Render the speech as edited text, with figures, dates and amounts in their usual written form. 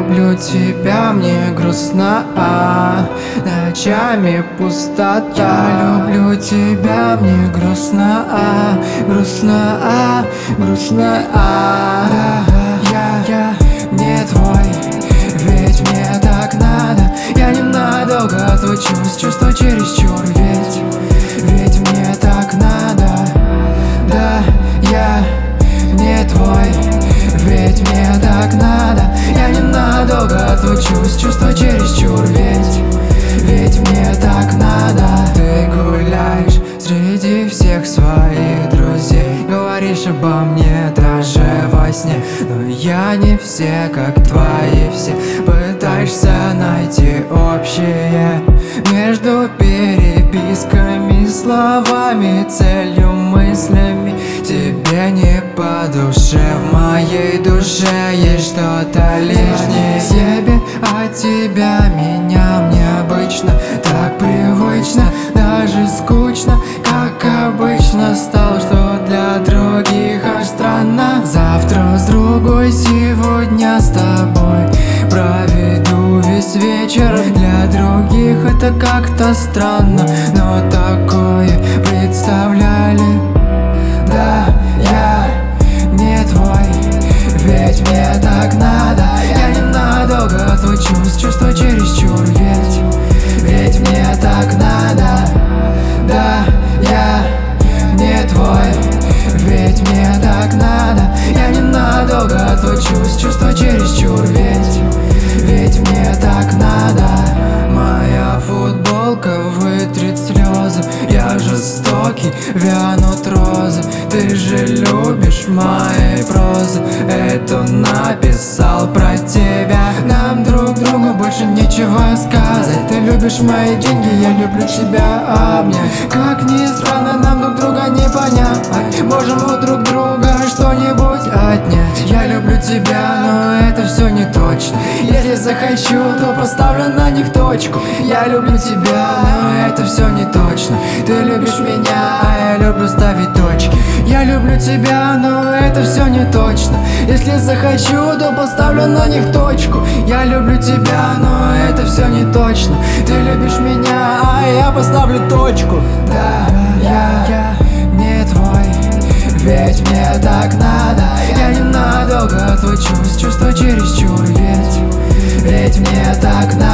люблю тебя, мне грустно, ночами пустота. Я люблю тебя, мне грустно, грустно, грустно. Я не твой, ведь мне так надо. Я ненадолго отлучусь, чувства чересчур, ведь мне так надо. Да, я не твой, ведь мне так надо. Я ненадолго отлучусь, чувства чересчур, ведь мне так надо. Ты гуляешь среди всех своих друзей, говоришь обо мне даже во сне. Но я не все, как твои все. Пытаешься найти общее между переписками, словами, целью, мыслями. Тебе не по душе, в моей душе есть что-то лишнее. Себе от тебя, меня мне обычно так привычно, даже скучно, как обычно стало, что для других аж странно. Завтра с другой, сегодня с тобой проведу весь вечер. Для других это как-то странно, но такое представляли. Да, я не твой, ведь мне так надо. Я ненадолго отлучусь, чувства чересчур, ведь мне так надо. Да, я не твой, ведь мне так надо. Я ненадолго отлучусь, чувства чересчур, ведь мне так надо. Моя футболка вытрет слезы, я жестокий, вянут розы. Ты же любишь мои прозы, это написал про тебя. Нам друг другу больше нечего сказать. Ты любишь мои деньги, я люблю тебя обнять. Как ни странно, нам друг друга не понять. Можем у друг друга что-нибудь отнять. Я люблю тебя, но это все не точно. Если захочу, то поставлю на них точку. Я люблю тебя, но это все не точно. Ты любишь меня, а я люблю ставить точки. Я люблю тебя, но это все не точно. Если захочу, то поставлю на них точку. Я люблю тебя, но это все не точно. Ты любишь меня, а я поставлю точку. Да, я не твой, ведь мне так надо. Я ненадолго отлучусь, чувства чересчур, ведь мне так надо.